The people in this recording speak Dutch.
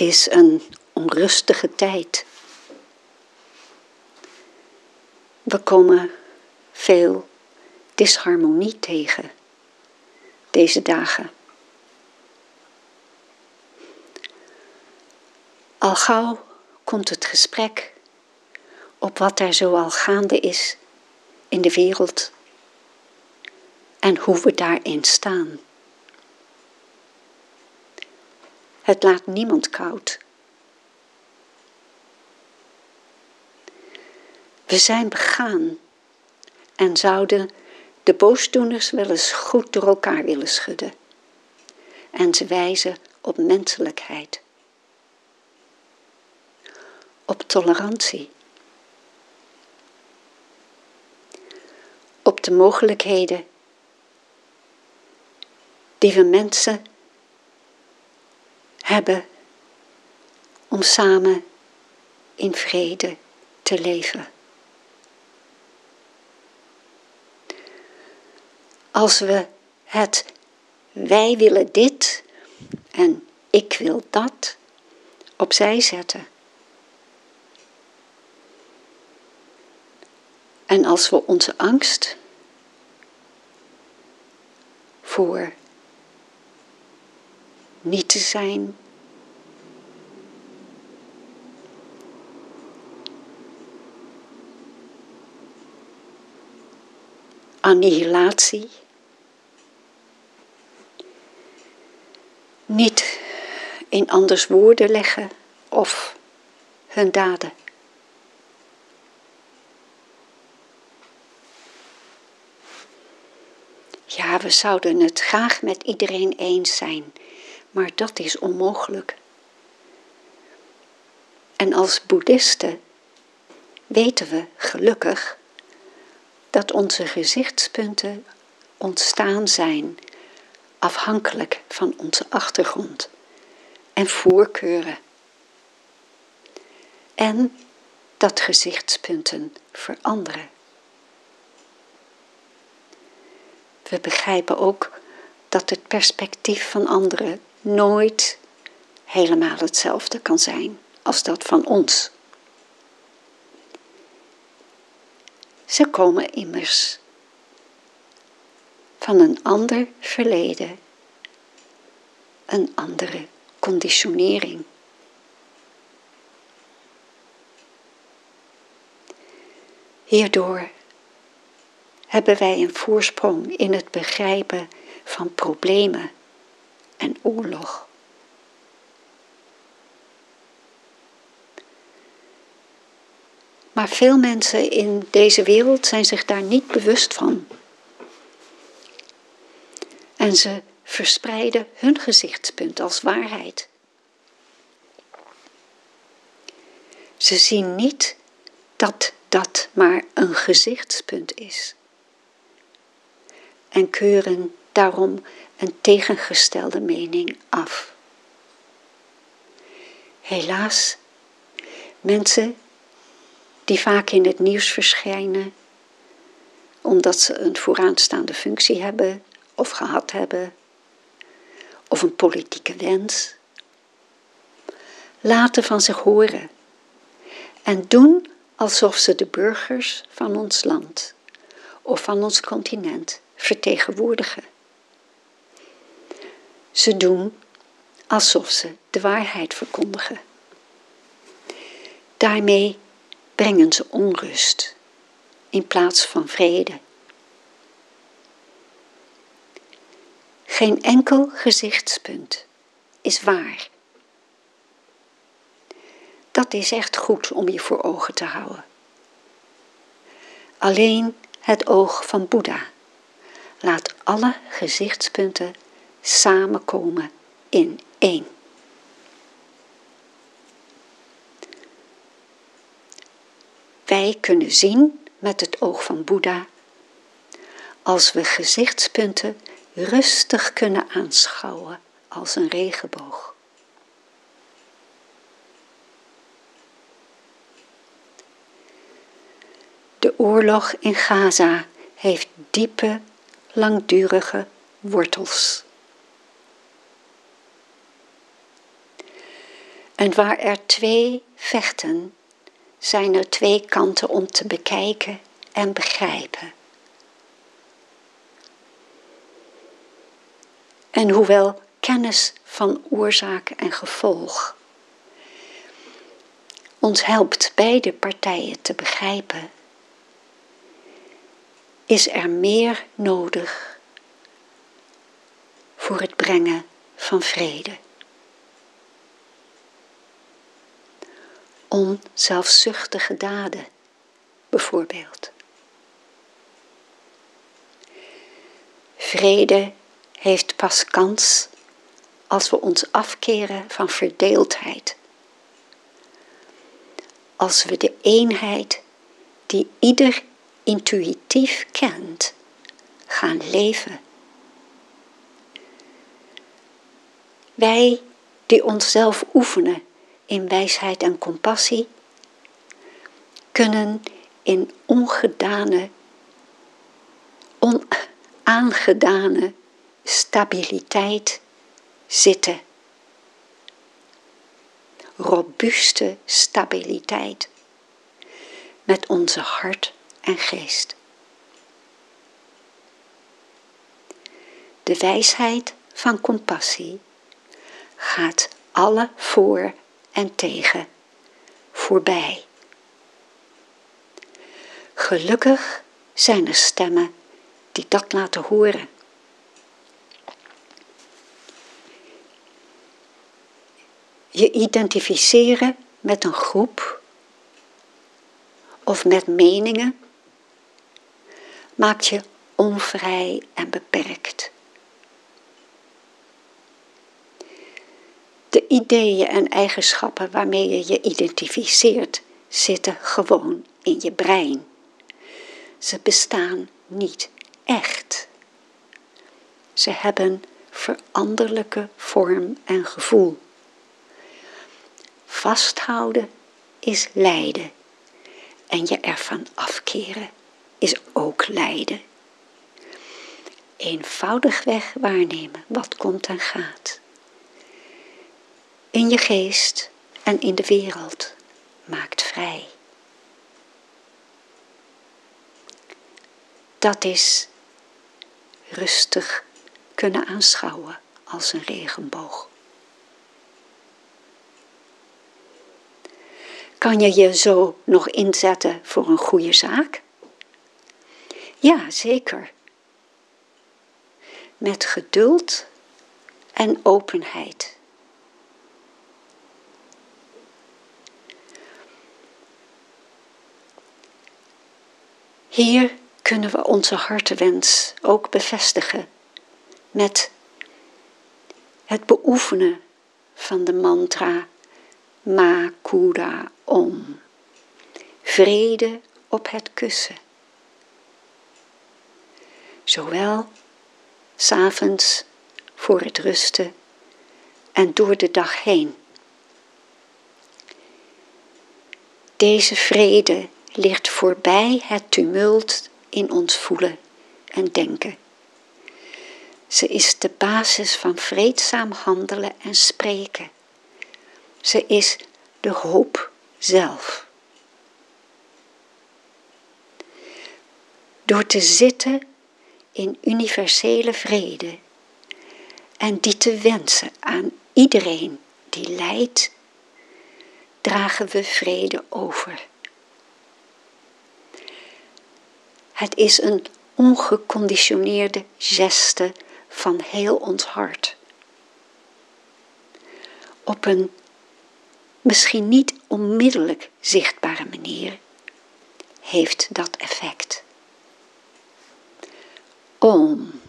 is een onrustige tijd. We komen veel disharmonie tegen deze dagen. Al gauw komt het gesprek op wat er zoal gaande is in de wereld en hoe we daarin staan. Het laat niemand koud. We zijn begaan en zouden de boosdoeners wel eens goed door elkaar willen schudden. En ze wijzen op menselijkheid. Op tolerantie. Op de mogelijkheden die we mensen hebben om samen in vrede te leven. Als we het wij willen dit en ik wil dat opzij zetten. En als we onze angst voor niet te zijn, annihilatie, niet in anders woorden leggen of hun daden. Ja, we zouden het graag met iedereen eens zijn, maar dat is onmogelijk. En als boeddhisten weten we gelukkig dat onze gezichtspunten ontstaan zijn afhankelijk van onze achtergrond en voorkeuren. En dat gezichtspunten veranderen. We begrijpen ook dat het perspectief van anderen nooit helemaal hetzelfde kan zijn als dat van ons. Ze komen immers van een ander verleden, een andere conditionering. Hierdoor hebben wij een voorsprong in het begrijpen van problemen en oorlog. Maar veel mensen in deze wereld zijn zich daar niet bewust van. En ze verspreiden hun gezichtspunt als waarheid. Ze zien niet dat dat maar een gezichtspunt is. En keuren daarom een tegengestelde mening af. Helaas, mensen die vaak in het nieuws verschijnen, omdat ze een vooraanstaande functie hebben of gehad hebben, of een politieke wens, laten van zich horen en doen alsof ze de burgers van ons land of van ons continent vertegenwoordigen. Ze doen alsof ze de waarheid verkondigen. Daarmee brengen ze onrust in plaats van vrede. Geen enkel gezichtspunt is waar. Dat is echt goed om je voor ogen te houden. Alleen het oog van Boeddha laat alle gezichtspunten samenkomen in één. Wij kunnen zien met het oog van Boeddha als we gezichtspunten rustig kunnen aanschouwen als een regenboog. De oorlog in Gaza heeft diepe, langdurige wortels. En waar er twee vechten, zijn er twee kanten om te bekijken en begrijpen. En hoewel kennis van oorzaak en gevolg ons helpt beide partijen te begrijpen, is er meer nodig voor het brengen van vrede. Onzelfzuchtige daden, bijvoorbeeld. Vrede heeft pas kans als we ons afkeren van verdeeldheid. Als we de eenheid die ieder intuïtief kent, gaan leven. Wij die onszelf oefenen in wijsheid en compassie, kunnen in onaangedane stabiliteit zitten. Robuuste stabiliteit met onze hart en geest. De wijsheid van compassie gaat alle voor en tegen voorbij. Gelukkig zijn er stemmen die dat laten horen. Je identificeren met een groep of met meningen maakt je onvrij en beperkt. De ideeën en eigenschappen waarmee je je identificeert zitten gewoon in je brein. Ze bestaan niet echt. Ze hebben veranderlijke vorm en gevoel. Vasthouden is lijden. En je ervan afkeren is ook lijden. Eenvoudigweg waarnemen wat komt en gaat. In je geest en in de wereld maakt vrij. Dat is rustig kunnen aanschouwen als een regenboog. Kan je je zo nog inzetten voor een goede zaak? Ja, zeker. Met geduld en openheid. Hier kunnen we onze hartenwens ook bevestigen met het beoefenen van de mantra Ma Kura Om. Vrede op het kussen. Zowel 's avonds voor het rusten en door de dag heen. Deze vrede ligt voorbij het tumult in ons voelen en denken. Ze is de basis van vreedzaam handelen en spreken. Ze is de hoop zelf. Door te zitten in universele vrede en die te wensen aan iedereen die lijdt, dragen we vrede over. Het is een ongeconditioneerde geste van heel ons hart. Op een misschien niet onmiddellijk zichtbare manier heeft dat effect. Om.